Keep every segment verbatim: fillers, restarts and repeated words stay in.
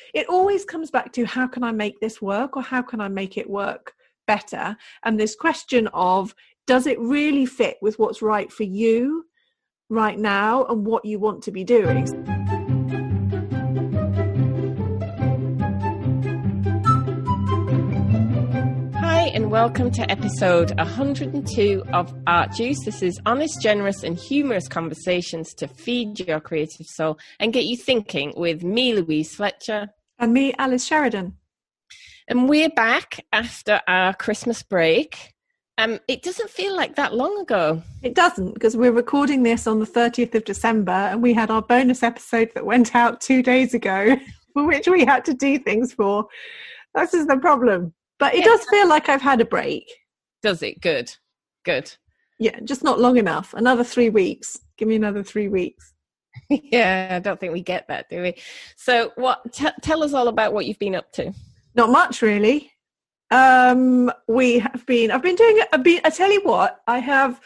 it always comes back to, how can I make this work, or how can I make it work better? And this question of, does it really fit with what's right for you right now and what you want to be doing? Hi, and welcome to episode one hundred two of Art Juice. This is honest, generous and humorous conversations to feed your creative soul and get you thinking, with me, Louise Fletcher. And me, Alice Sheridan. And we're back after our Christmas break. Um, it doesn't feel like that long ago. It doesn't, because we're recording this on the thirtieth of December, and we had our bonus episode that went out two days ago, for which we had to do things for. This is the problem. But it yeah. does feel like I've had a break. Does it? Good. Good. Yeah, just not long enough. Another three weeks. Give me another three weeks. Yeah, I don't think we get that, do we? So what? T- tell us all about what you've been up to. Not much, really. Um, we have been, I've been doing, I've been, I tell you what, I have,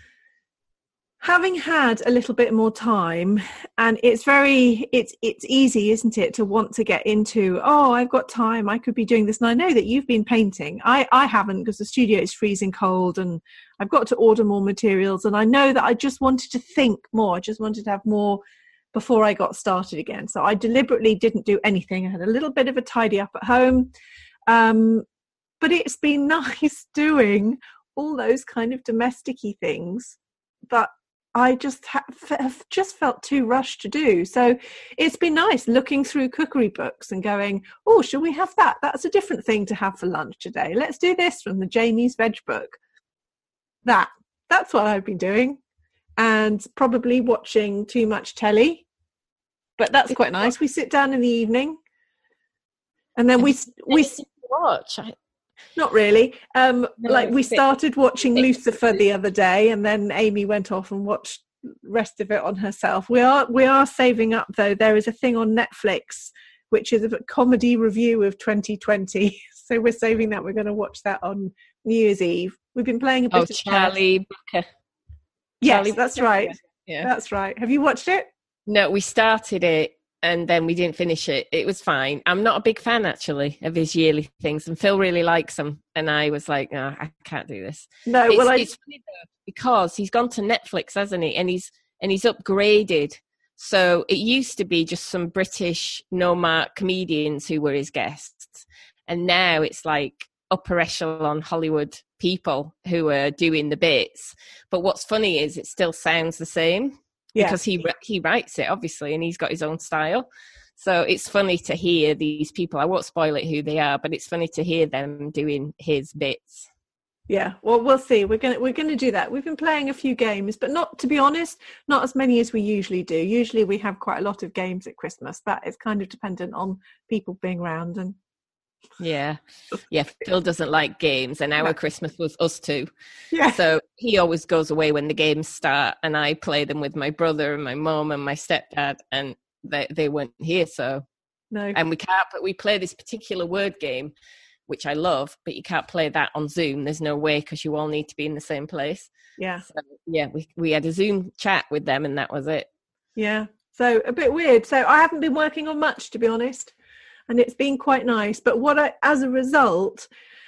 having had a little bit more time, and it's very, it's, it's easy, isn't it, to want to get into, oh, I've got time, I could be doing this. And I know that you've been painting. I, I haven't, because the studio is freezing cold and I've got to order more materials. And I know that I just wanted to think more. I just wanted to have more before I got started again. So I deliberately didn't do anything. I had a little bit of a tidy up at home. Um, But it's been nice doing all those kind of domestic-y things that I just have, have just felt too rushed to do. So it's been nice looking through cookery books and going, oh, shall we have that? That's a different thing to have for lunch today. Let's do this from the Jamie's Veg book. That, that's what I've been doing. And probably watching too much telly. But that's quite nice. We sit down in the evening and then we... we watch. I- Not really. Um, no, like we started watching Lucifer the other day, and then Amy went off and watched the rest of it on herself. We are we are saving up, though. There is a thing on Netflix which is a comedy review of twenty twenty. So we're saving that. We're going to watch that on New Year's Eve. We've been playing a bit oh, of Charlie Brooker. Yes, Charlie that's Brooker. right. Yeah. That's right. Have you watched it? No, we started it and then we didn't finish it. It was fine. I'm not a big fan, actually, of his yearly things. And Phil really likes them. And I was like, no, I can't do this. No, it's, well, I... it's funny though, because he's gone to Netflix, hasn't he? And he's and he's upgraded. So it used to be just some British no-mark comedians who were his guests. And now it's like upper echelon Hollywood people who are doing the bits. But what's funny is it still sounds the same. Yeah. Because he he writes it, obviously, and he's got his own style. So it's funny to hear these people. I won't spoil it who they are, but it's funny to hear them doing his bits. Yeah, well, we'll see. We're gonna we're gonna do that. We've been playing a few games, but not, to be honest, not as many as we usually do. Usually we have quite a lot of games at Christmas. That is kind of dependent on people being around. And yeah, yeah. Phil doesn't like games, and our no. Christmas was us too. Yeah. So he always goes away when the games start, and I play them with my brother and my mum and my stepdad, and they they weren't here, so no. And we can't. But we play this particular word game, which I love, but you can't play that on Zoom. There's no way, because you all need to be in the same place. Yeah. So, yeah, we we had a Zoom chat with them, and that was it. Yeah. So a bit weird. So I haven't been working on much, to be honest. And it's been quite nice. But what I, as a result,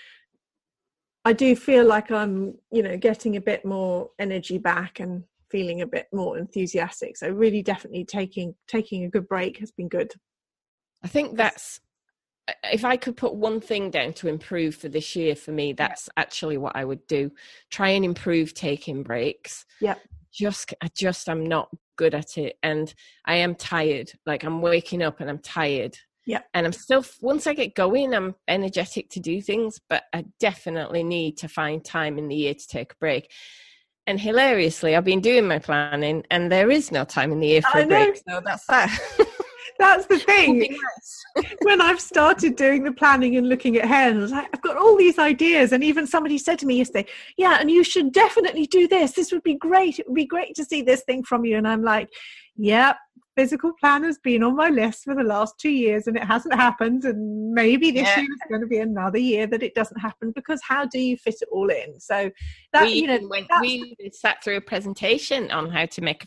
I do feel like I'm, you know, getting a bit more energy back and feeling a bit more enthusiastic. So really definitely taking taking a good break has been good. I think that's, if I could put one thing down to improve for this year, for me, that's yeah. actually what I would do. Try and improve taking breaks. Yeah. Just, I just, I'm not good at it. And I am tired. Like I'm waking up and I'm tired. Yeah. And I'm still, once I get going, I'm energetic to do things, but I definitely need to find time in the year to take a break. And hilariously, I've been doing my planning and there is no time in the year for I a break. know. So that's that. That's the thing. When I've started doing the planning and looking ahead, I was like, I've got all these ideas. And even somebody said to me yesterday, yeah, and you should definitely do this. This would be great. It would be great to see this thing from you. And I'm like, yeah, physical plan has been on my list for the last two years and it hasn't happened. And maybe this yeah. year is going to be another year that it doesn't happen, because how do you fit it all in? So that, we, you know, when we sat through a presentation on how to make a physical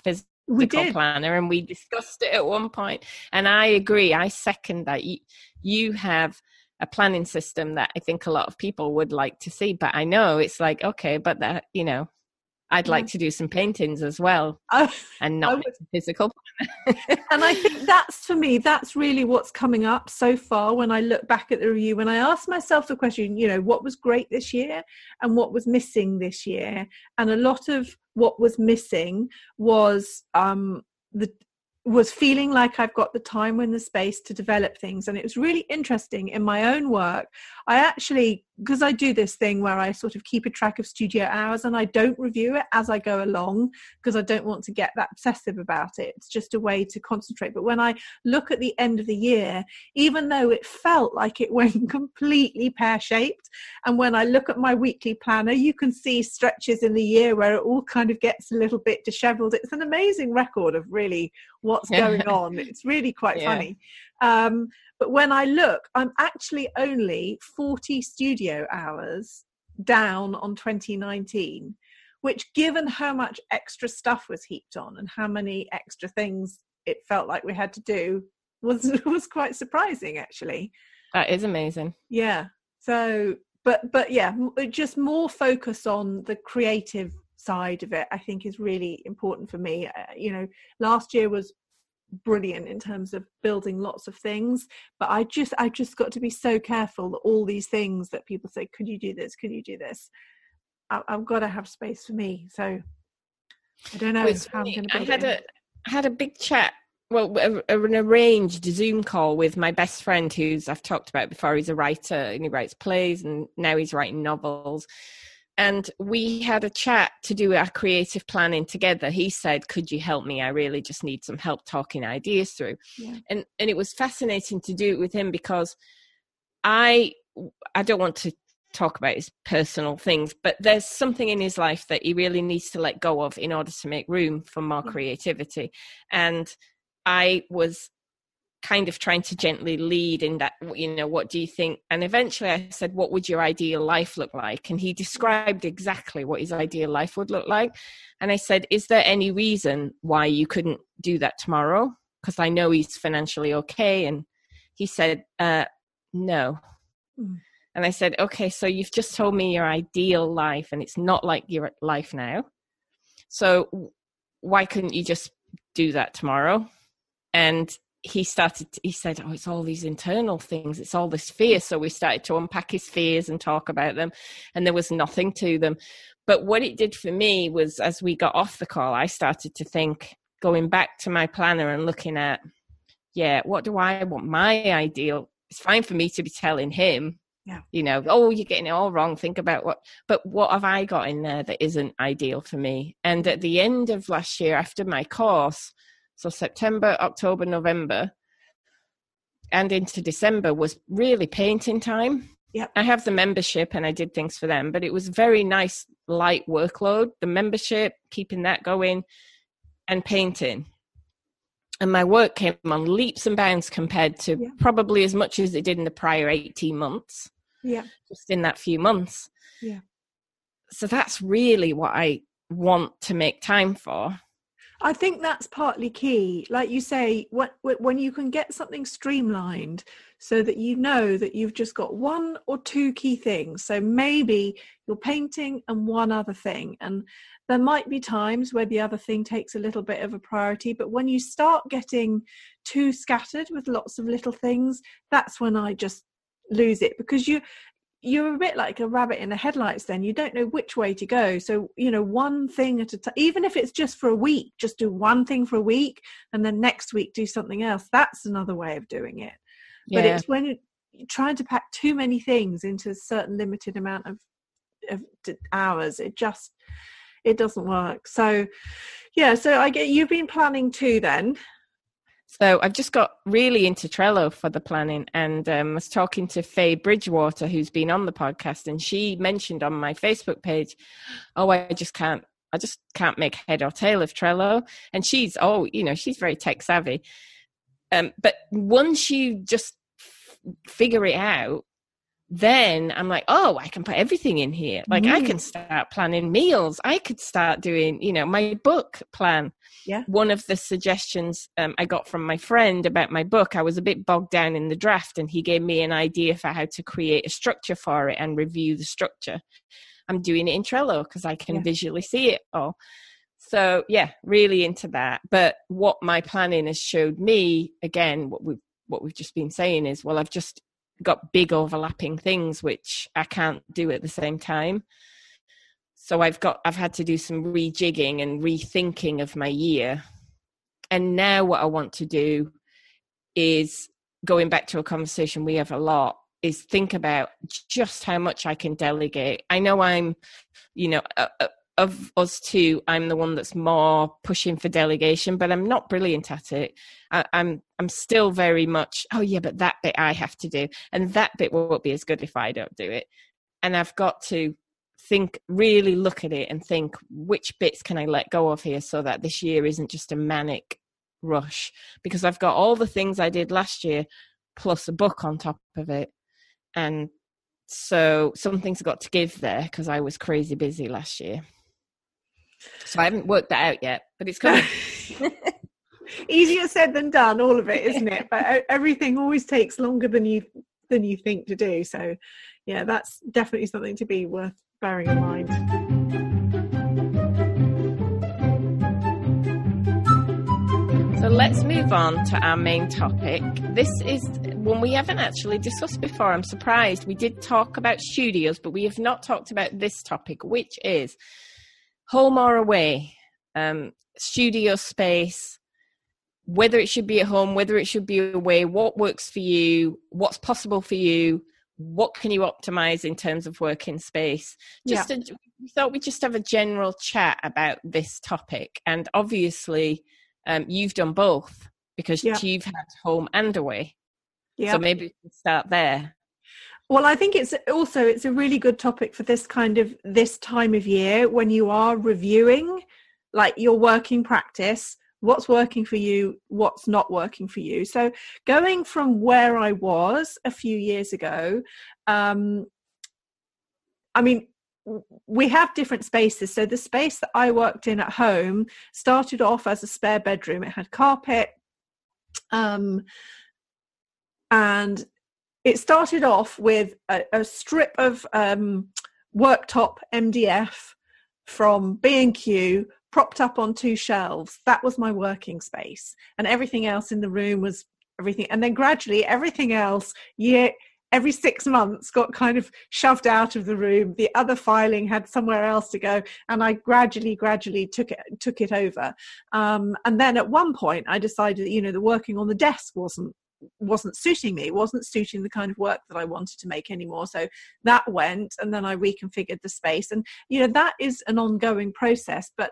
We did. planner, and we discussed it at one point. And I agree. I second that. You, you have a planning system that I think a lot of people would like to see. But I know it's like, okay, but that, you know, I'd yeah. like to do some paintings as well, uh, and not would, physical. And I think that's, for me, that's really what's coming up so far when I look back at the review. When I ask myself the question, you know, what was great this year and what was missing this year? And a lot of what was missing was um, the was feeling like I've got the time and the space to develop things. And it was really interesting in my own work. I actually, because I do this thing where I sort of keep a track of studio hours and I don't review it as I go along because I don't want to get that obsessive about it. It's just a way to concentrate. But when I look at the end of the year, even though it felt like it went completely pear-shaped, and when I look at my weekly planner, you can see stretches in the year where it all kind of gets a little bit disheveled. It's an amazing record of really what's going on. It's really quite yeah. funny. Um, but when I look, I'm actually only forty studio hours down on twenty nineteen, which, given how much extra stuff was heaped on and how many extra things it felt like we had to do, was was quite surprising, actually. That is amazing. Yeah. So, but but yeah, just more focus on the creative side of it, I think, is really important for me. Uh, you know, last year was brilliant in terms of building lots of things, but I just I just got to be so careful that all these things that people say, could you do this, could you do this, I, I've got to have space for me. So I don't know how I'm going to build I had it a I had a big chat, well, a, an arranged Zoom call with my best friend, who's I've talked about before. He's a writer and he writes plays, and now he's writing novels. And we had a chat to do our creative planning together. He said, could you help me? I really just need some help talking ideas through. Yeah. And and it was fascinating to do it with him, because I I don't want to talk about his personal things, but there's something in his life that he really needs to let go of in order to make room for more yeah. creativity. And I was kind of trying to gently lead in that, you know, what do you think? And eventually I said, what would your ideal life look like? And he described exactly what his ideal life would look like. And I said, is there any reason why you couldn't do that tomorrow? Because I know he's financially okay. And he said, uh, no. Mm. And I said, okay, so you've just told me your ideal life and it's not like your life now. So why couldn't you just do that tomorrow? And he started, he said, oh, it's all these internal things. It's all this fear. So we started to unpack his fears and talk about them, and there was nothing to them. But what it did for me was, as we got off the call, I started to think, going back to my planner and looking at, yeah, what do I want? My ideal, it's fine for me to be telling him, yeah, you know, oh, you're getting it all wrong. Think about what, but what have I got in there that isn't ideal for me? And at the end of last year, after my course, so September, October, November, and into December was really painting time. Yeah, I have the membership and I did things for them, but it was very nice, light workload, the membership, keeping that going, and painting. And my work came on leaps and bounds compared to yeah. probably as much as it did in the prior eighteen months. Yeah. Just in that few months. Yeah. So that's really what I want to make time for. I think that's partly key. Like you say, what, when you can get something streamlined so that you know that you've just got one or two key things. So maybe you're painting and one other thing. And there might be times where the other thing takes a little bit of a priority. But when you start getting too scattered with lots of little things, that's when I just lose it, because you... you're a bit like a rabbit in the headlights then. You don't know which way to go. So, you know, one thing at a time, even if it's just for a week, just do one thing for a week and then next week do something else. That's another way of doing it. Yeah. But it's when you're trying to pack too many things into a certain limited amount of, of hours, it just, it doesn't work. So, yeah, so I get, you've been planning too then. So I've just got really into Trello for the planning, and um, was talking to Faye Bridgewater, who's been on the podcast, and she mentioned on my Facebook page, oh, I just can't, I just can't make head or tail of Trello. And she's, oh, you know, she's very tech savvy. Um, but once you just f- figure it out, then I'm like, oh, I can put everything in here. Like mm. I can start planning meals. I could start doing, you know, my book plan. Yeah. one of the suggestions um, I got from my friend about my book, I was a bit bogged down in the draft, and he gave me an idea for how to create a structure for it and review the structure. I'm doing it in Trello because I can yeah. visually see it all. So yeah, really into that. But what my planning has showed me, again, what we've, what we've just been saying is, well, I've just got big overlapping things which I can't do at the same time. So I've got, I've had to do some rejigging and rethinking of my year. And now what I want to do is, going back to a conversation we have a lot, is think about just how much I can delegate. I know I'm, you know, uh, uh, of us two, I'm the one that's more pushing for delegation, but I'm not brilliant at it. I, I'm I'm still very much, oh yeah, but that bit I have to do, and that bit won't be as good if I don't do it. And I've got to think, really look at it and think, which bits can I let go of here so that this year isn't just a manic rush? Because I've got all the things I did last year plus a book on top of it. And so something's got to give there because I was crazy busy last year. So I haven't worked that out yet, but it's coming. Easier said than done, all of it, isn't it? But everything always takes longer than you than you think to do. So yeah, that's definitely something to be worth bearing in mind. So let's move on to our main topic. This is one we haven't actually discussed before. I'm surprised. We did talk about studios, but we have not talked about this topic, which is home or away, um, studio space, whether it should be at home, whether it should be away, what works for you, what's possible for you, what can you optimize in terms of working space. Just yeah. a, we thought we'd just have a general chat about this topic. And obviously, um, you've done both because yeah. you've had home and away. Yeah. So maybe we can start there. Well, I think it's also, it's a really good topic for this kind of, this time of year when you are reviewing like your working practice, what's working for you, what's not working for you. So going from where I was a few years ago, um, I mean, we have different spaces. So the space that I worked in at home started off as a spare bedroom. It had carpet, um, and it started off with a, a strip of um, worktop M D F from B and Q propped up on two shelves. That was my working space, and everything else in the room was everything. And then gradually everything else, year every six months, got kind of shoved out of the room. The other filing had somewhere else to go, and I gradually, gradually took it took it over. Um, and then at one point, I decided that, you know, the working on the desk wasn't wasn't suiting me, wasn't suiting the kind of work that I wanted to make anymore. So that went, and then I reconfigured the space. And, you know, that is an ongoing process. But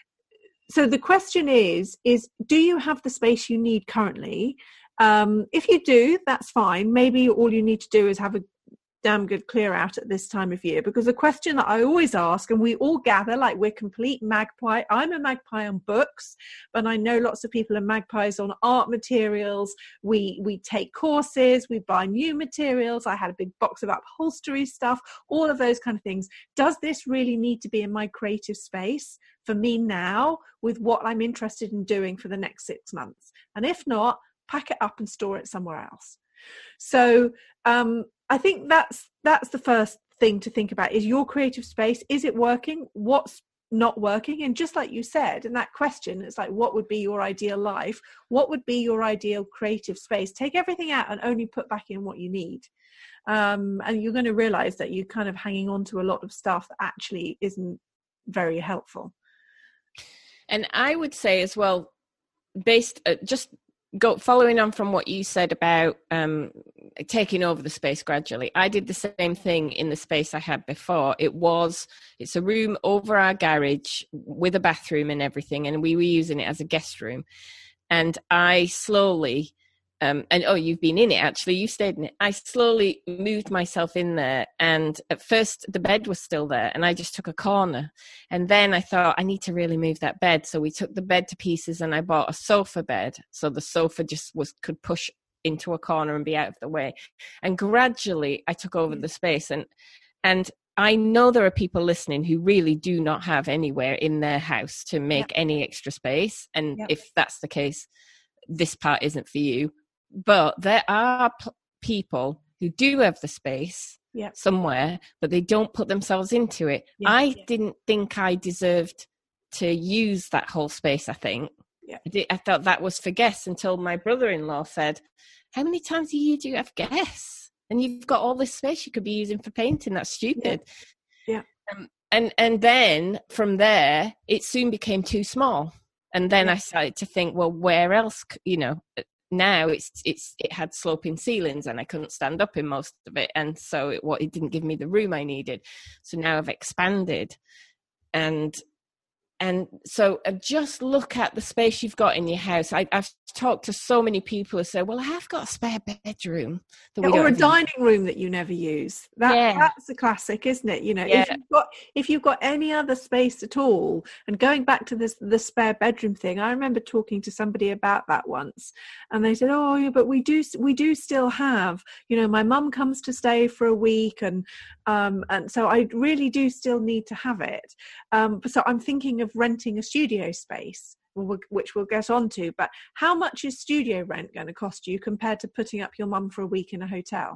so the question is, is do you have the space you need currently? Um, if you do, that's fine. Maybe all you need to do is have a damn good clear out at this time of year, because the question that I always ask, and we all gather like we're complete magpie. I'm a magpie on books, but I know lots of people are magpies on art materials. We we take courses, we buy new materials. I had a big box of upholstery stuff, all of those kind of things. Does this really need to be in my creative space for me now with what I'm interested in doing for the next six months? And if not, pack it up and store it somewhere else. So um, I think that's that's the first thing to think about, is your creative space. Is it working? What's not working? And just like you said in that question, it's like, what would be your ideal life? What would be your ideal creative space? Take everything out and only put back in what you need. Um, and you're going to realize that you're kind of hanging on to a lot of stuff that actually isn't very helpful. And I would say as well, based uh, just go following on from what you said about um, taking over the space gradually. I did the same thing in the space I had before. It was, it's a room over our garage with a bathroom and everything, and we were using it as a guest room. And I slowly, um, and oh, you've been in it actually, you stayed in it. I slowly moved myself in there, and at first the bed was still there, and I just took a corner. And then I thought, I need to really move that bed. So we took the bed to pieces, and I bought a sofa bed. So the sofa just was could push into a corner and be out of the way. And gradually I took over the space. And and I know there are people listening who really do not have anywhere in their house to make Yep. any extra space. And Yep. if that's the case, this part isn't for you. But there are p- people who do have the space Yep. somewhere, but they don't put themselves into it. Yep. I Yep. didn't think I deserved to use that whole space, I think. Yep. I, did, I thought that was for guests until my brother-in-law said, how many times a year do you have guests? And you've got all this space you could be using for painting. That's stupid. Yeah. yeah. Um, and and then from there, it soon became too small. And then yeah. I started to think, well, where else? You know, now it's it's it had sloping ceilings, and I couldn't stand up in most of it, and so it what it didn't give me the room I needed. So now I've expanded, and. And so uh, just look at the space you've got in your house. I, I've talked to so many people who say, well, I have got a spare bedroom. That yeah, we or don't a dining use. room that you never use. That, yeah. That's a classic, isn't it? You know, yeah. if, you've got, if you've got any other space at all, and going back to this the spare bedroom thing, I remember talking to somebody about that once. And they said, oh, yeah, but we do, we do still have, you know, my mum comes to stay for a week. And, um, and so I really do still need to have it. Um, so I'm thinking of renting a studio space, which we'll get on to, but how much is studio rent going to cost you compared to putting up your mum for a week in a hotel?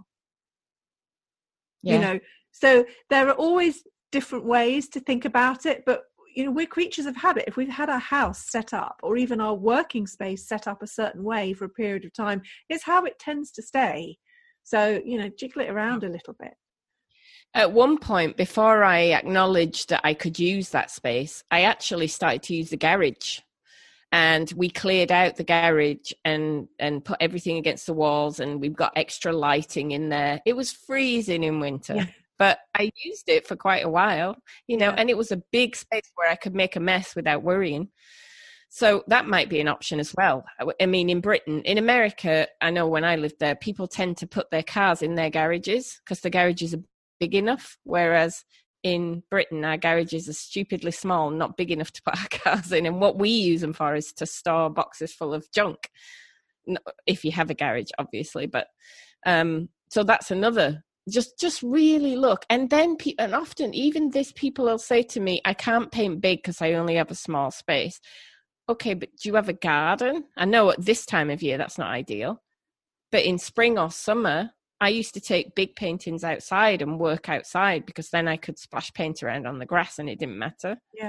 Yeah. You know, so there are always different ways to think about it, but you know, we're creatures of habit. If we've had our house set up or even our working space set up a certain way for a period of time, it's how it tends to stay. So, you know, jiggle it around a little bit. At one point, before I acknowledged that I could use that space, I actually started to use the garage. And we cleared out the garage and, and put everything against the walls, and we've got extra lighting in there. It was freezing in winter, yeah. but I used it for quite a while, you know, yeah. and it was a big space where I could make a mess without worrying. So that might be an option as well. I mean, in Britain, in America, I know when I lived there, people tend to put their cars in their garages because the garages are big enough, whereas in Britain our garages are stupidly small, not big enough to put our cars in, and what we use them for is to store boxes full of junk, if you have a garage obviously. But um so that's another, just just really look. And then pe- and often even this, people will say to me, I can't paint big because I only have a small space. Okay, but do you have a garden? I know at this time of year that's not ideal, but in spring or summer I used to take big paintings outside and work outside, because then I could splash paint around on the grass and it didn't matter. Yeah.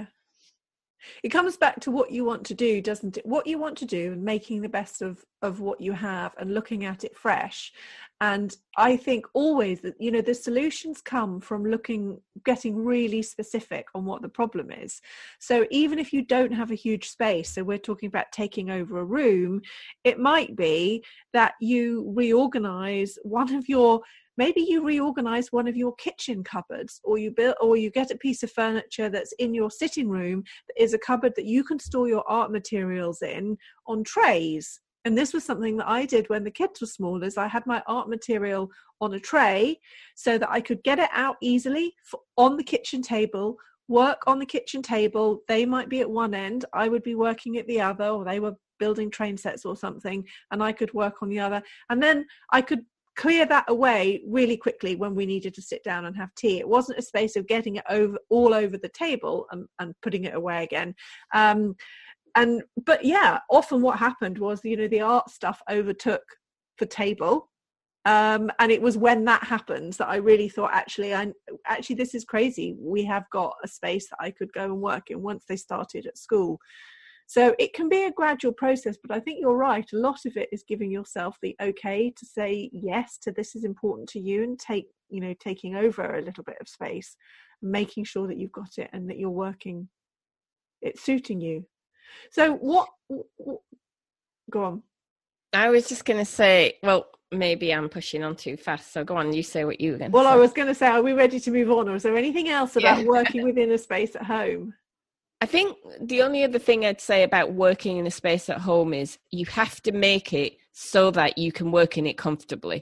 It comes back to what you want to do, doesn't it? What you want to do, making the best of, of what you have and looking at it fresh. And I think always that, you know, the solutions come from looking, getting really specific on what the problem is. So even if you don't have a huge space, so we're talking about taking over a room, it might be that you reorganize one of your Maybe you reorganize one of your kitchen cupboards, or you build, or you get a piece of furniture that's in your sitting room that is a cupboard that you can store your art materials in on trays. And this was something that I did when the kids were small, is I had my art material on a tray so that I could get it out easily for, on the kitchen table, work on the kitchen table. They might be at one end, I would be working at the other, or they were building train sets or something, and I could work on the other. And then I could clear that away really quickly when we needed to sit down and have tea. It wasn't a space of getting it over all over the table and, and putting it away again. Um, and but yeah, often what happened was, you know, the art stuff overtook the table. Um, and it was when that happens that I really thought, actually, I actually this is crazy. We have got a space that I could go and work in once they started at school. So it can be a gradual process, but I think you're right. A lot of it is giving yourself the okay to say yes to this is important to you, and take, you know, taking over a little bit of space, making sure that you've got it and that you're working, it's suiting you. So what, what go on. I was just going to say, well, maybe I'm pushing on too fast. So go on, you say what you were going to well, say. Well, I was going to say, are we ready to move on? Or is there anything else about yeah. working within a space at home? I think the only other thing I'd say about working in a space at home is you have to make it so that you can work in it comfortably.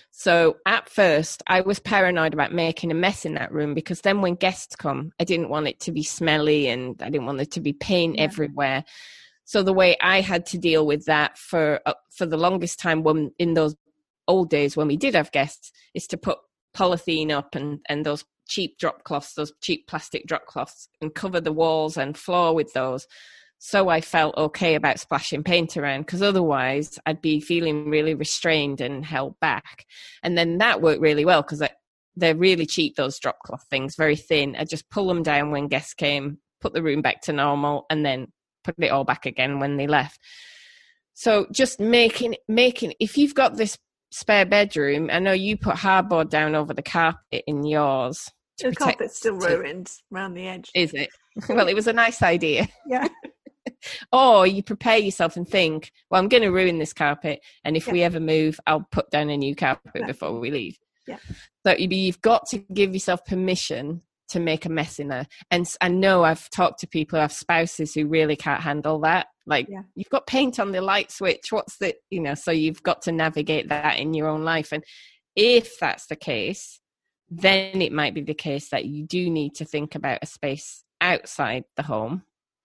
So at first, I was paranoid about making a mess in that room, because then when guests come, I didn't want it to be smelly and I didn't want it to be paint yeah. everywhere. So the way I had to deal with that for uh, for the longest time, when in those old days when we did have guests, is to put polythene up and, and those cheap drop cloths, those cheap plastic drop cloths, and cover the walls and floor with those. So I felt okay about splashing paint around, because otherwise I'd be feeling really restrained and held back. And then that worked really well, because they're really cheap, those drop cloth things, very thin. I just pull them down when guests came, put the room back to normal, and then put it all back again when they left. So just making, making, if you've got this spare bedroom, I know you put hardboard down over the carpet in yours. The carpet's still ruined around the edge. Is it? Well, it was a nice idea. Yeah. Or you prepare yourself and think, well, I'm going to ruin this carpet, and if yeah. we ever move, I'll put down a new carpet Exactly. before we leave. Yeah. So you've got to give yourself permission to make a mess in there. And I know I've talked to people who have spouses who really can't handle that. Like, yeah. you've got paint on the light switch. What's the, you know, so you've got to navigate that in your own life. And if that's the case, then it might be the case that you do need to think about a space outside the home,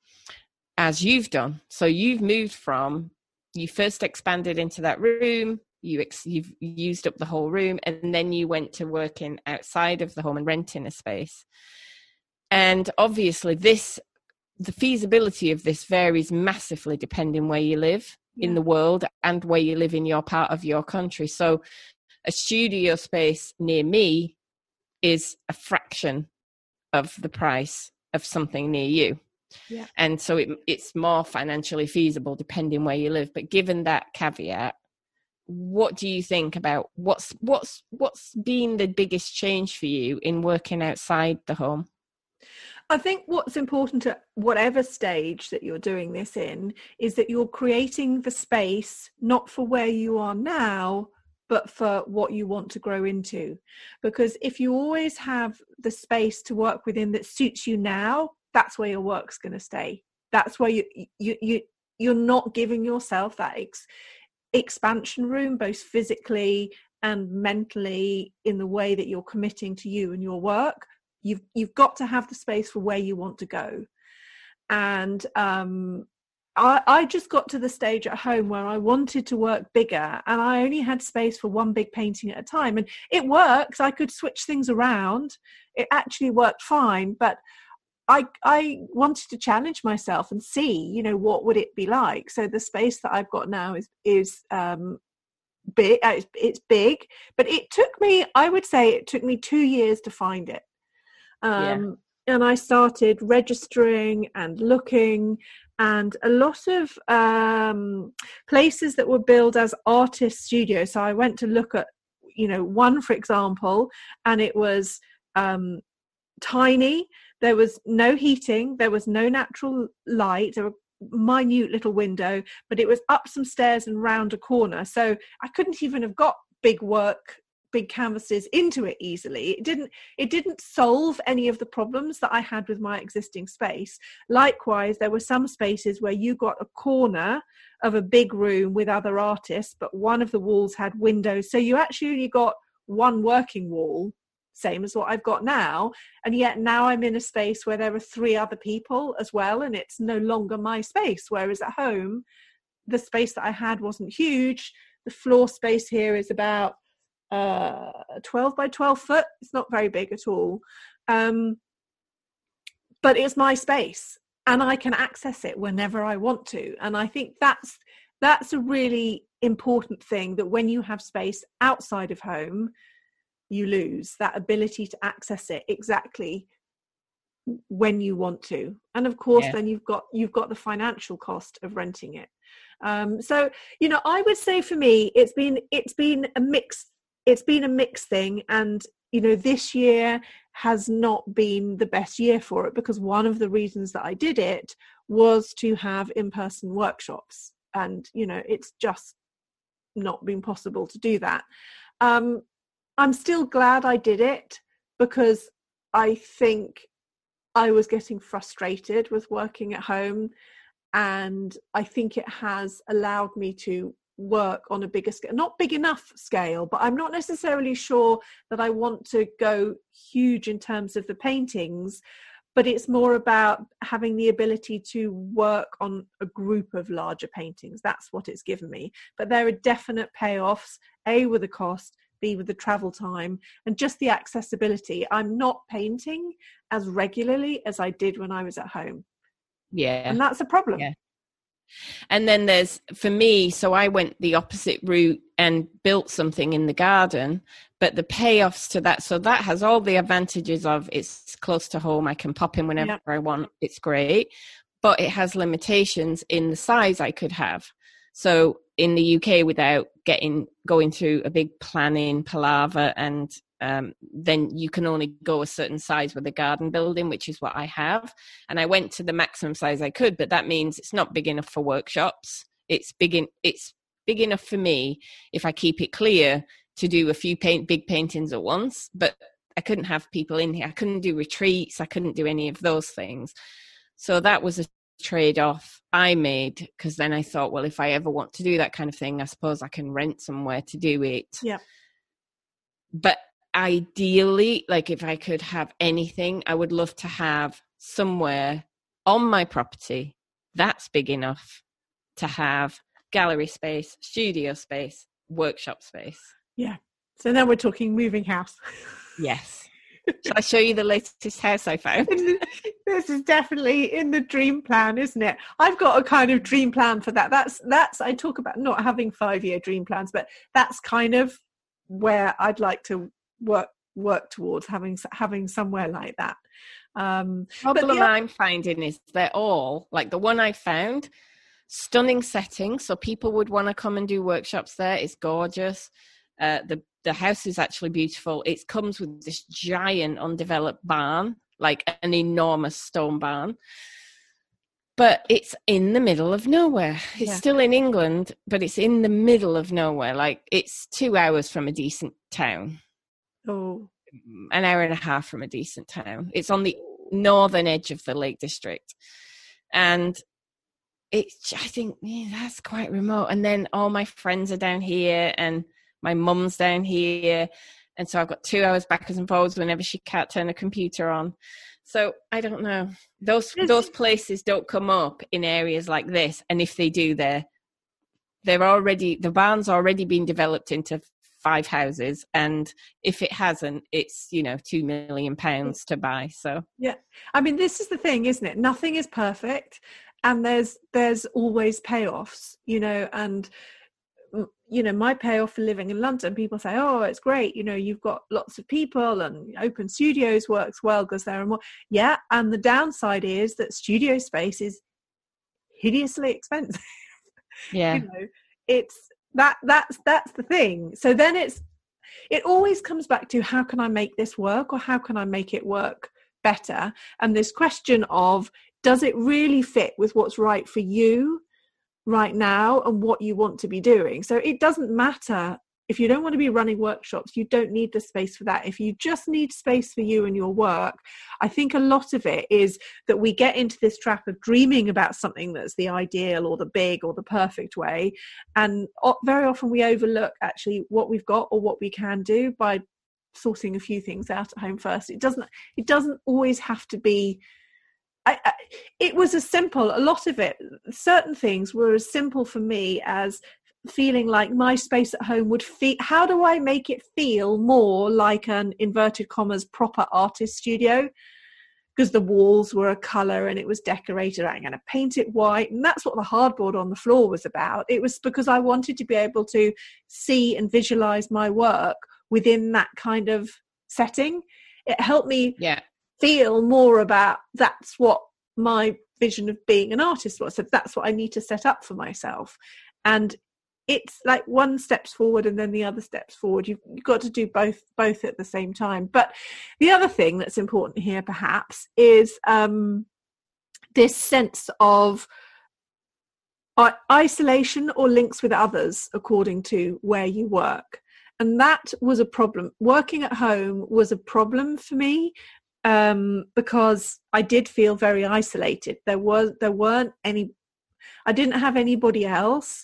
as you've done. So you've moved from, you first expanded into that room, you ex- you've used up the whole room, and then you went to working outside of the home and renting a space. And obviously this, the feasibility of this varies massively depending where you live yeah. in the world and where you live in your part of your country. So a studio space near me is a fraction of the price of something near you. Yeah. And so it, it's more financially feasible depending where you live. But given that caveat, what do you think about what's what's what's been the biggest change for you in working outside the home? I think what's important at whatever stage that you're doing this in is that you're creating the space not for where you are now, but for what you want to grow into. Because if you always have the space to work within that suits you now, that's where your work's going to stay. That's where you you you you're not giving yourself that ex- expansion room, both physically and mentally, in the way that you're committing to you and your work. You've you've got to have the space for where you want to go. And um, I, I just got to the stage at home where I wanted to work bigger, and I only had space for one big painting at a time. And it works. I could switch things around. It actually worked fine, but I, I wanted to challenge myself and see, you know, what would it be like? So the space that I've got now is is um, big. It's, it's big, but it took me, I would say, it took me two years to find it. Um, yeah. And I started registering and looking, and a lot of um, places that were billed as artist studios. So I went to look at, you know, one, for example, and it was um, tiny. There was no heating. There was no natural light. There were minute little window, but it was up some stairs and round a corner. So I couldn't even have got big work, big canvases into it easily. It didn't, it didn't solve any of the problems that I had with my existing space. Likewise, there were some spaces where you got a corner of a big room with other artists, but one of the walls had windows. So you actually only got one working wall, same as what I've got now, and yet now I'm in a space where there are three other people as well, and it's no longer my space. Whereas at home, the space that I had wasn't huge. The floor space here is about uh, twelve by twelve foot. It's not very big at all, um, but it's my space, and I can access it whenever I want to. And I think that's that's a really important thing, that when you have space outside of home, you lose that ability to access it exactly when you want to. And of course, yeah. then you've got you've got the financial cost of renting it. Um, so, you know, I would say for me, it's been it's been a mix. It's been a mixed thing, and you know, this year has not been the best year for it, because one of the reasons that I did it was to have in-person workshops, and you know, it's just not been possible to do that. Um, I'm still glad I did it, because I think I was getting frustrated with working at home, and I think it has allowed me to work on a bigger scale, not big enough scale, but I'm not necessarily sure that I want to go huge in terms of the paintings, but it's more about having the ability to work on a group of larger paintings. That's what it's given me. But there are definite payoffs, A, with the cost, be with the travel time and just the accessibility. I'm not painting as regularly as I did when I was at home. Yeah. And that's a problem. Yeah. And then there's, for me, so I went the opposite route and built something in the garden, but the payoffs to that, so that has all the advantages of it's close to home, I can pop in whenever yeah. I want, it's great, but it has limitations in the size I could have. So in the U K, without getting going through a big planning palaver, and um, then you can only go a certain size with a garden building, which is what I have. And I went to the maximum size I could, but that means it's not big enough for workshops. It's big in, it's big enough for me if I keep it clear to do a few paint big paintings at once. But I couldn't have people in here. I couldn't do retreats. I couldn't do any of those things. So that was a trade-off I made, because then I thought, well, if I ever want to do that kind of thing, I suppose I can rent somewhere to do it. Yeah. But ideally, like if I could have anything, I would love to have somewhere on my property that's big enough to have gallery space, studio space, workshop space. Yeah. So now we're talking moving house. Yes. Shall I show you the latest house I found? This is definitely in the dream plan, isn't it? I've got a kind of dream plan for that. That's, that's, I talk about not having five-year dream plans, but that's kind of where I'd like to work, work towards having, having somewhere like that. Um, problem the, I'm finding is they're all, like the one I found, stunning setting. So people would want to come and do workshops there. It's gorgeous. Uh, the The house is actually beautiful. It comes with this giant undeveloped barn, like an enormous stone barn. But it's in the middle of nowhere. It's yeah. still in England, but it's in the middle of nowhere. Like it's two hours from a decent town. Oh. An hour and a half from a decent town. It's on the northern edge of the Lake District. And it's, I think, yeah, that's quite remote. And then all my friends are down here and my mum's down here, and so I've got two hours backwards and forwards whenever she can't turn a computer on. So I don't know. Those those places don't come up in areas like this, and if they do, they're they're already the barn's already been developed into five houses, and if it hasn't, it's you know two million pounds to buy. So yeah, I mean this is the thing, isn't it? Nothing is perfect, and there's there's always payoffs, you know, and. You know, my payoff for living in London, people say, oh, it's great. You know, you've got lots of people and open studios works well because there are more. Yeah. And the downside is that studio space is hideously expensive. Yeah. You know, it's that, that's, that's the thing. So then it's, it always comes back to how can I make this work or how can I make it work better? And this question of, does it really fit with what's right for you right now and what you want to be doing? So it doesn't matter if you don't want to be running workshops, you don't need the space for that. If you just need space for you and your work, I think a lot of it is that we get into this trap of dreaming about something that's the ideal or the big or the perfect way, and very often we overlook actually what we've got or what we can do by sorting a few things out at home first. It doesn't it doesn't always have to be I, I, it was as simple, a lot of it, certain things were as simple for me as feeling like my space at home would feel, how do I make it feel more like an inverted commas proper artist studio? Because the walls were a colour and it was decorated, I'm going to paint it white, and that's what the hardboard on the floor was about. It was because I wanted to be able to see and visualise my work within that kind of setting. It helped me yeah. feel more about that's what my vision of being an artist was. So that's what I need to set up for myself. And it's like one steps forward and then the other steps forward. You've, you've got to do both both at the same time. But the other thing that's important here perhaps is um, this sense of uh, isolation or links with others according to where you work. And that was a problem. Working at home was a problem for me. Um, because I did feel very isolated. There was, there weren't any, I didn't have anybody else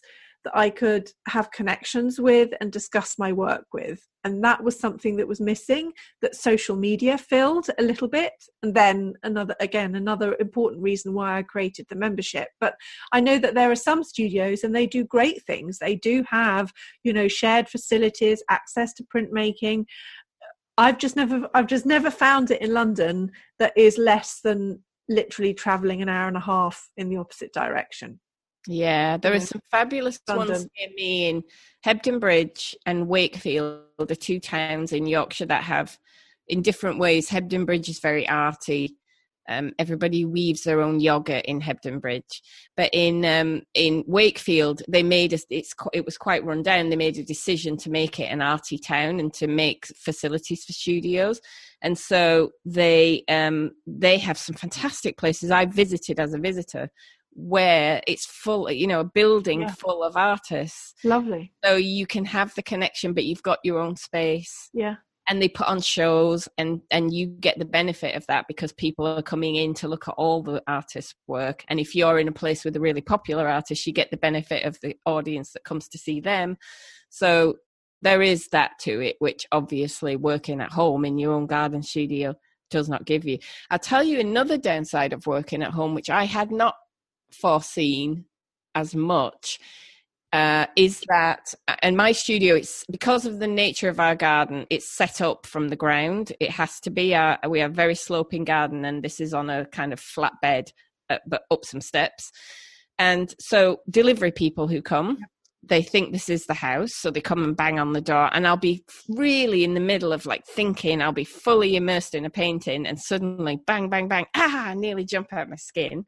that I could have connections with and discuss my work with. And that was something that was missing, that social media filled a little bit. And then another, again, another important reason why I created the membership. But I know that there are some studios and they do great things. They do have, you know, shared facilities, access to printmaking. I've just never, I've just never found it in London that is less than literally traveling an hour and a half in the opposite direction. Yeah, there Yeah. are some fabulous London. ones near me in Hebden Bridge and Wakefield, the two towns in Yorkshire that have, in different ways. Hebden Bridge is very arty. Um, everybody weaves their own yogurt in Hebden Bridge, but in um, in Wakefield, they made a, it's it was quite run down. They made a decision to make it an arty town and to make facilities for studios, and so they um, they have some fantastic places I visited as a visitor, where it's full, you know, a building Yeah. full of artists. Lovely. So you can have the connection, but you've got your own space. Yeah. And they put on shows, and, and you get the benefit of that because people are coming in to look at all the artists' work. And if you're in a place with a really popular artist, you get the benefit of the audience that comes to see them. So there is that to it, which obviously working at home in your own garden studio does not give you. I'll tell you another downside of working at home, which I had not foreseen as much, uh is that, and my studio, it's because of the nature of our garden, it's set up from the ground. It has to be a, we have very sloping garden, and this is on a kind of flat bed, uh, but up some steps. And so delivery people who come, they think this is the house, so they come and bang on the door, and I'll be really in the middle of like thinking, I'll be fully immersed in a painting, and suddenly bang bang bang, ah I nearly jump out of my skin.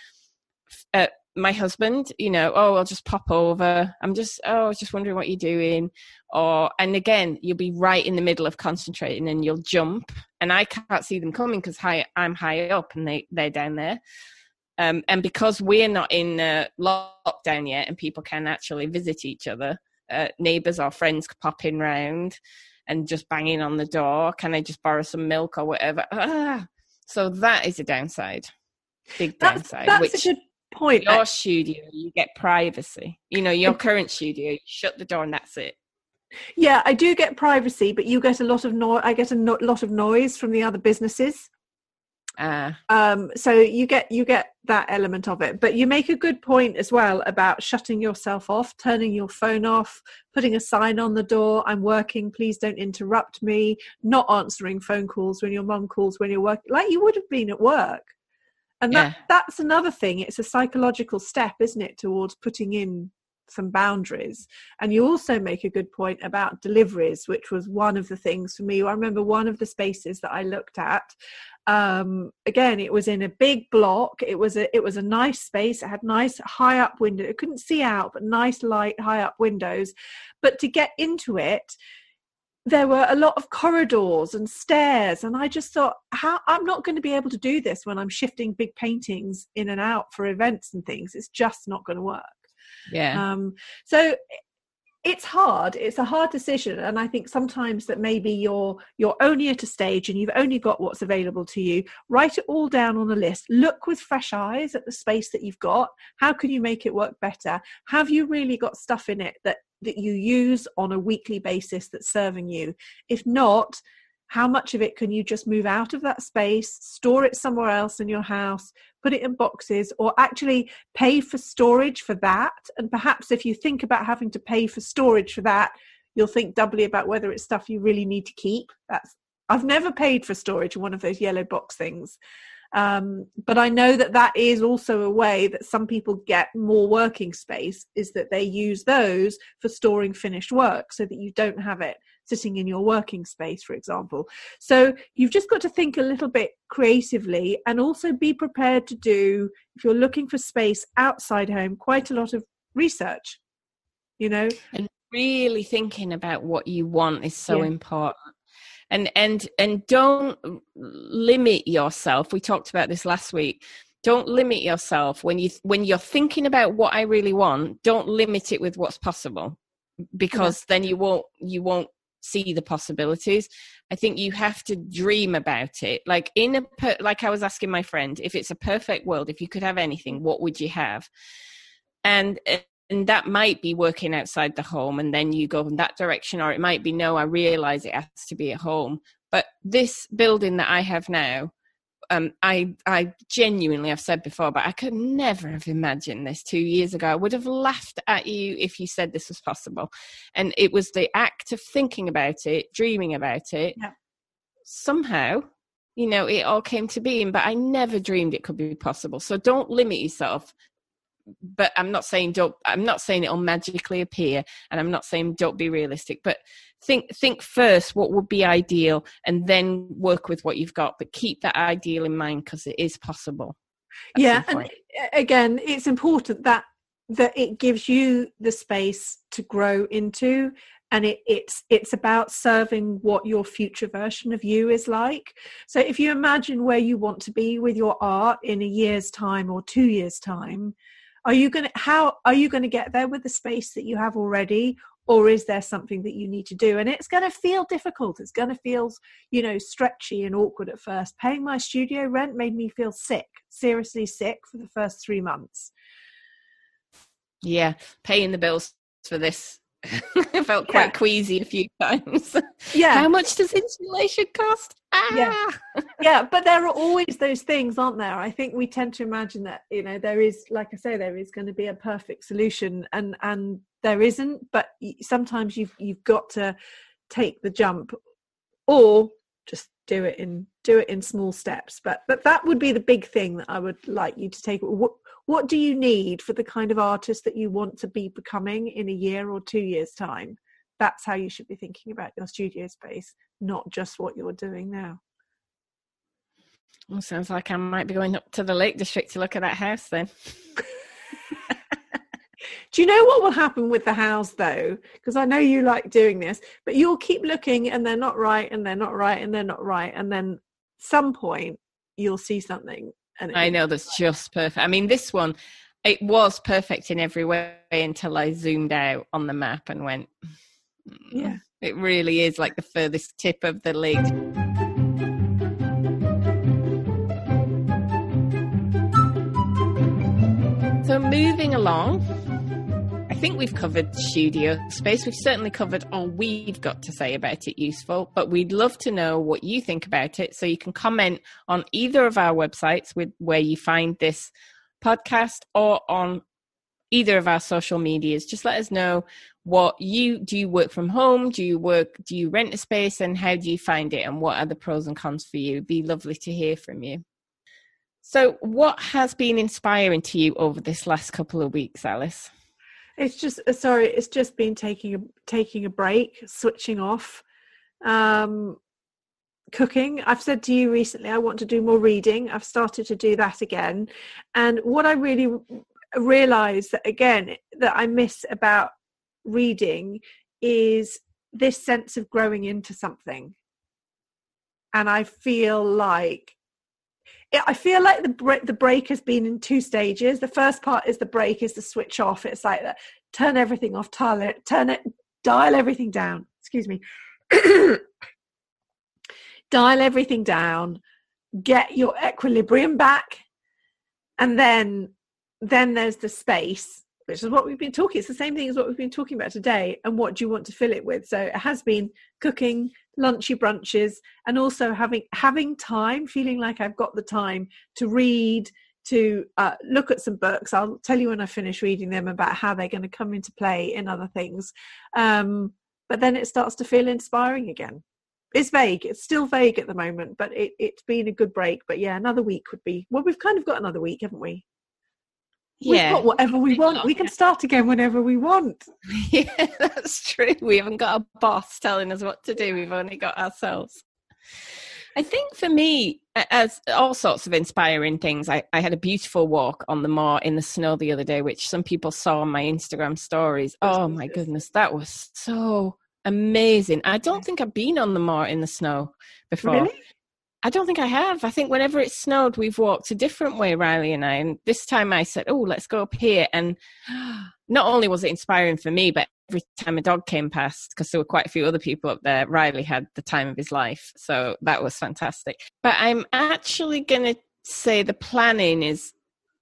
uh, my husband, you know, oh, I'll just pop over. I'm just, oh, I was just wondering what you're doing. Or, and again, you'll be right in the middle of concentrating and you'll jump. And I can't see them coming because high, I'm high up and they, they're down there. Um, and because we're not in uh, lockdown yet and people can actually visit each other, uh, neighbours or friends pop in round and just banging on the door. Can I just borrow some milk or whatever? Ah. So that is a downside. Big downside. That's, that's which a good point. Your studio, you get privacy. You know, your current studio, you shut the door and that's it. Yeah, I do get privacy, but you get a lot of noise. I get a no- lot of noise from the other businesses. Uh, um, so you get you get that element of it. But you make a good point as well about shutting yourself off, turning your phone off, putting a sign on the door, I'm working, please don't interrupt me, not answering phone calls when your mum calls when you're working, like you would have been at work. And that, yeah. that's another thing. It's a psychological step, isn't it, towards putting in some boundaries. And you also make a good point about deliveries, which was one of the things for me. I remember one of the spaces that I looked at. Um, again, it was in a big block. It was a it was a nice space. It had nice high up window. It couldn't see out, but nice light high up windows. But to get into it, there were a lot of corridors and stairs, and I just thought, how I'm not going to be able to do this when I'm shifting big paintings in and out for events and things. It's just not going to work. Yeah. Um, so it's hard. It's a hard decision, and I think sometimes that maybe you're you're only at a stage and you've only got what's available to you. Write it all down on a list. Look with fresh eyes at the space that you've got. How can you make it work better? Have you really got stuff in it that that you use on a weekly basis that's serving you? If not, how much of it can you just move out of that space, store it somewhere else in your house, put it in boxes, or actually pay for storage for that? And perhaps if you think about having to pay for storage for that, you'll think doubly about whether it's stuff you really need to keep. That's I've never paid for storage in one of those yellow box things. Um, but I know that that is also a way that some people get more working space, is that they use those for storing finished work so that you don't have it sitting in your working space, for example. So you've just got to think a little bit creatively, and also be prepared to do, if you're looking for space outside home, quite a lot of research, you know. And really thinking about what you want is so yeah. important. And and and don't limit yourself. We talked about this last week. Don't limit yourself when you when you're thinking about what I really want. Don't limit it with what's possible, because yeah. then you won't you won't see the possibilities. I think you have to dream about it. Like in a per, like I was asking my friend, if it's a perfect world, if you could have anything, what would you have? And and that might be working outside the home, and then you go in that direction, or it might be, no, I realize it has to be at home. But this building that I have now, um, I I genuinely, I've said before, but I could never have imagined this two years ago. I would have laughed at you if you said this was possible. And it was the act of thinking about it, dreaming about it. Yeah. Somehow, you know, it all came to being, but I never dreamed it could be possible. So don't limit yourself. But I'm not saying don't, I'm not saying it'll magically appear, and I'm not saying don't be realistic, but think, think first what would be ideal, and then work with what you've got, but keep that ideal in mind, because it is possible. Yeah. And again, it's important that, that it gives you the space to grow into, and it, it's, it's about serving what your future version of you is like. So if you imagine where you want to be with your art in a year's time or two years time, Are you going to, how are you going to get there with the space that you have already? Or is there something that you need to do? And it's going to feel difficult. It's going to feel, you know, stretchy and awkward at first. Paying my studio rent made me feel sick, seriously sick for the first three months. Yeah. Paying the bills for this. I felt quite yeah. queasy a few times. Yeah. How much does insulation cost? Ah! Yeah. Yeah, but there are always those things, aren't there? I think we tend to imagine that, you know, there is, like I say, there is going to be a perfect solution, and and there isn't. But sometimes you've you've got to take the jump, or just do it in do it in small steps. But but that would be the big thing that I would like you to take. What what do you need for the kind of artist that you want to be becoming in a year or two years' time? That's how you should be thinking about your studio space, not just what you're doing now. Well, sounds like I might be going up to the Lake District to look at that house then. Do you know what will happen with the house though? Because I know you like doing this, but you'll keep looking and they're not right and they're not right and they're not right. And then some point you'll see something. And I know that's just perfect. I mean, this one, it was perfect in every way until I zoomed out on the map and went, mm, yeah, it really is like the furthest tip of the lake. So moving along, I think we've covered studio space. We've certainly covered all we've got to say about it useful, but we'd love to know what you think about it. So you can comment on either of our websites with where you find this podcast, or on either of our social medias. Just let us know what you, do you work from home? Do you work, do you rent a space, and how do you find it? And what are the pros and cons for you? It'd be lovely to hear from you. So what has been inspiring to you over this last couple of weeks, Alice? It's just, sorry, it's just been taking a, taking a break, switching off, um, cooking. I've said to you recently, I want to do more reading. I've started to do that again. And what I really realized that, again, that I miss about reading is this sense of growing into something. And I feel like I feel like the break, the break has been in two stages. The first part is the break, is the switch off. It's like that, turn everything off, dial it, turn it, dial everything down. Excuse me. Dial everything down, get your equilibrium back, and then then there's the space, which is what we've been talking. It's the same thing as what we've been talking about today. And what do you want to fill it with? So it has been cooking, lunchy brunches, and also having having time, feeling like I've got the time to read, to uh, look at some books. I'll tell you when I finish reading them about how they're going to come into play in other things. Um, but then it starts to feel inspiring again. It's vague. It's still vague at the moment, but it, it's been a good break. But yeah, another week would be, well, we've kind of got another week, haven't we? Yeah. We've got whatever we want. We can start again whenever we want. Yeah, that's true. We haven't got a boss telling us what to do. We've only got ourselves. I think for me, as all sorts of inspiring things, I, I had a beautiful walk on the moor in the snow the other day, which some people saw on my Instagram stories. Oh my goodness, that was so amazing. I don't think I've been on the moor in the snow before. Really? I don't think I have. I think whenever it snowed, we've walked a different way, Riley and I. And this time I said, oh, let's go up here. And not only was it inspiring for me, but every time a dog came past, because there were quite a few other people up there, Riley had the time of his life. So that was fantastic. But I'm actually going to say the planning is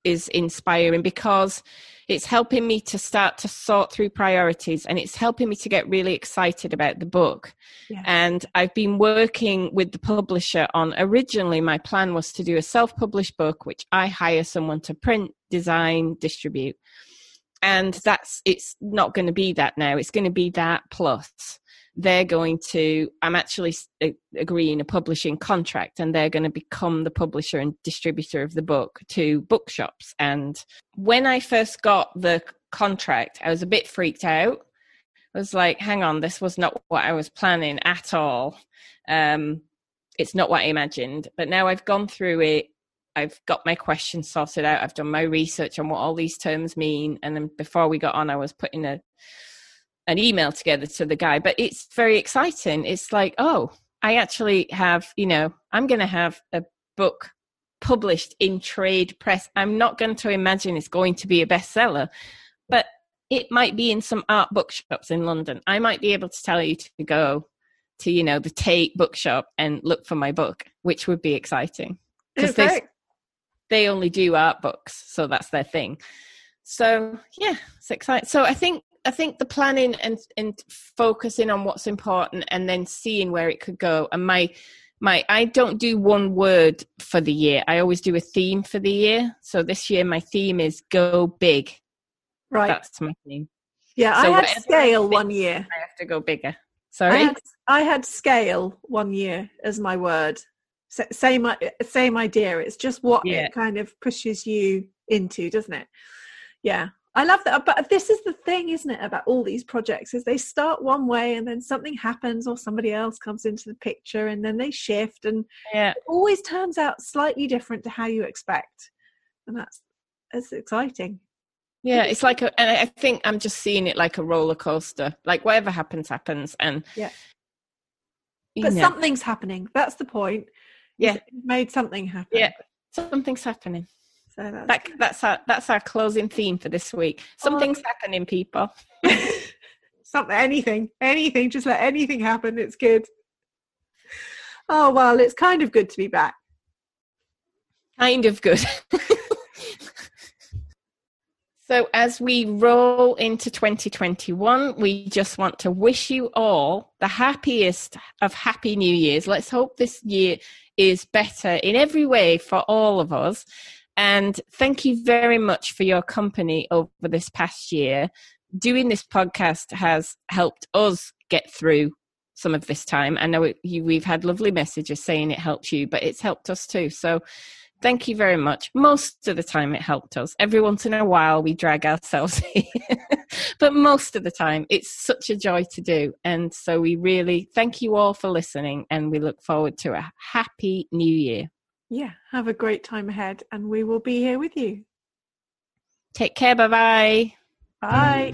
is inspiring because it's helping me to start to sort through priorities, and it's helping me to get really excited about the book. Yeah. And I've been working with the publisher on, originally my plan was to do a self-published book, which I hire someone to print, design, distribute. And that's, it's not going to be that now. It's going to be that plus they're going to, I'm actually agreeing a publishing contract, and they're going to become the publisher and distributor of the book to bookshops. And when I first got the contract, I was a bit freaked out. I was like, hang on, this was not what I was planning at all. Um, it's not what I imagined. But now I've gone through it. I've got my questions sorted out. I've done my research on what all these terms mean. And then before we got on, I was putting a an email together to the guy. But it's very exciting. It's like, oh, I actually have, you know, I'm going to have a book published in trade press. I'm not going to imagine it's going to be a bestseller, but it might be in some art bookshops in London. I might be able to tell you to go to, you know, the Tate bookshop and look for my book, which would be exciting. Because they, they only do art books, so that's their thing. So, yeah, it's exciting. So I think I think the planning and, and focusing on what's important and then seeing where it could go. And my my I don't do one word for the year. I always do a theme for the year. So this year my theme is go big. Right. That's my theme. Yeah, so I had scale one year. I have to go bigger. Sorry? I had, I had scale one year as my word. S- same same idea. It's just what yeah. it kind of pushes you into, doesn't it? Yeah. I love that. But this is the thing, isn't it, about all these projects, is they start one way and then something happens or somebody else comes into the picture and then they shift, and yeah. it always turns out slightly different to how you expect. And that's, that's exciting. Yeah, it's like, a, and I think I'm just seeing it like a roller coaster. Like whatever happens, happens. And yeah, but know. something's happening. That's the point. Yeah, you've made something happen. Yeah, something's happening. So that's that, that's our that's our closing theme for this week. Something's oh. happening, people. Something, anything, anything. Just let anything happen. It's good. Oh well, it's kind of good to be back. Kind of good. So as we roll into twenty twenty-one, we just want to wish you all the happiest of happy New Year's. Let's hope this year is better in every way for all of us. And thank you very much for your company over this past year. Doing this podcast has helped us get through some of this time. I know it, you, we've had lovely messages saying it helped you, but it's helped us too. So thank you very much. Most of the time it helped us. Every once in a while we drag ourselves here. But most of the time it's such a joy to do. And so we really thank you all for listening, and we look forward to a happy new year. Yeah, have a great time ahead, and we will be here with you. Take care. Bye-bye. Bye.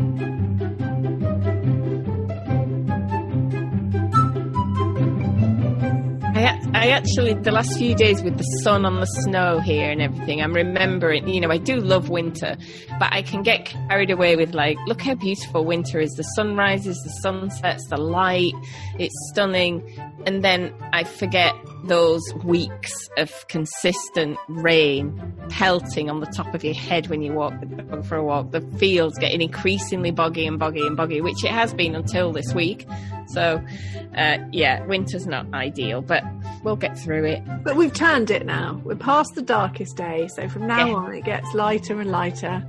I, I actually, the last few days with the sun on the snow here and everything, I'm remembering, you know, I do love winter, but I can get carried away with like, look how beautiful winter is. The sun rises, the sun sets, the light, it's stunning. And then I forget those weeks of consistent rain pelting on the top of your head when you walk the dog for a walk. The fields getting increasingly boggy and boggy and boggy, which it has been until this week. So, uh, yeah, winter's not ideal, but we'll get through it. But we've turned it now. We're past the darkest day, so from now yeah. on it gets lighter and lighter.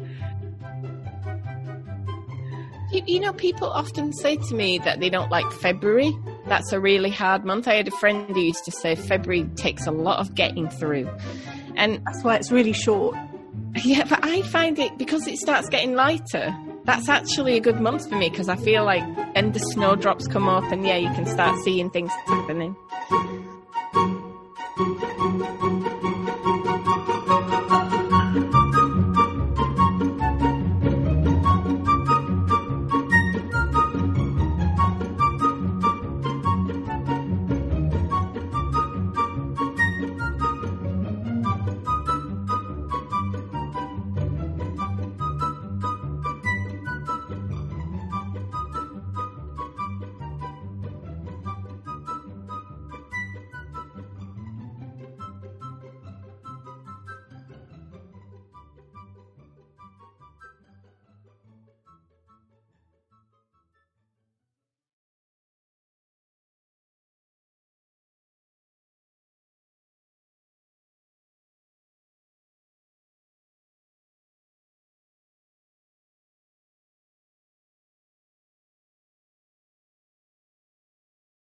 You, you know, people often say to me that they don't like February. That's a really hard month. I had a friend who used to say February takes a lot of getting through. And that's why it's really short. Yeah, but I find it, because it starts getting lighter, that's actually a good month for me, because I feel like, and the snowdrops come up and yeah, you can start seeing things happening.